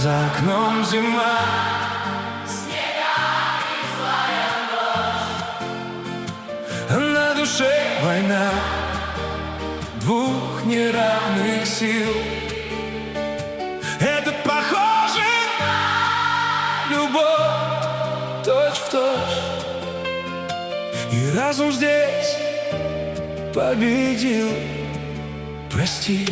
за окном зима, снега и злая ночь, а на душе война двух неравных сил. Это похоже на любовь точь-в-точь, и разум здесь победил. Прости.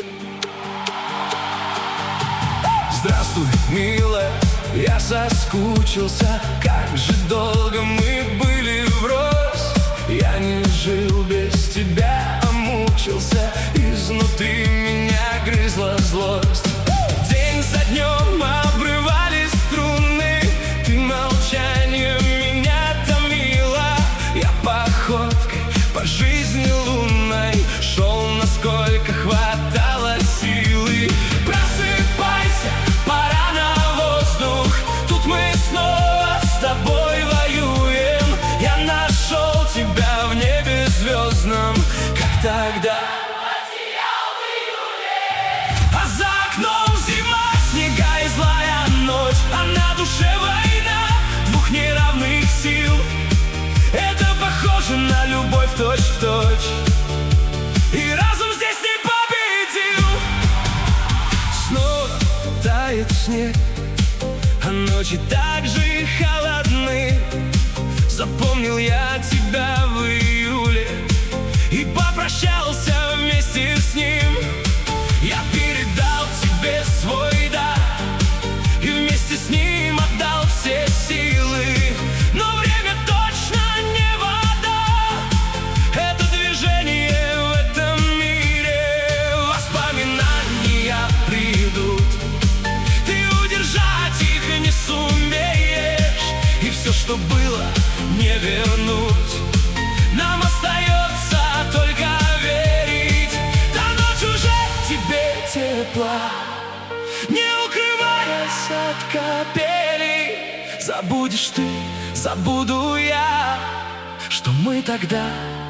Здравствуй, милая, я соскучился. Как же долго мы были врозь. Я не жил без тебя, а мучился. Изнутри меня грызла злость. День за днем обрывались струны, ты молчанием меня томила. Я походкой по жизни лунной шел, насколько хватало силы. Просыпайся, пора на воздух, тут мы снова с тобой воюем. Я нашел тебя в небе звездном, как тогда. А за окном зима, снега и злая ночь, а на душе война двух неравных сил. Это похоже на любовь точь-в-точь, и разум здесь не победил. Снова тает снег, а ночи так же холодны. Запомнил я тебя в июле и попрощался вместе с ним. Я передал тебе свой дар и вместе с ним отдал все силы. Но время точно не вода, это движение в этом мире. Воспоминания придут, ты удержать их не сумеешь, и все, что было, не вернуть. Нам остается только верить, до ночь уже тебе тепла, не укрываясь от капелей. Забудешь ты, забуду я, что мы тогда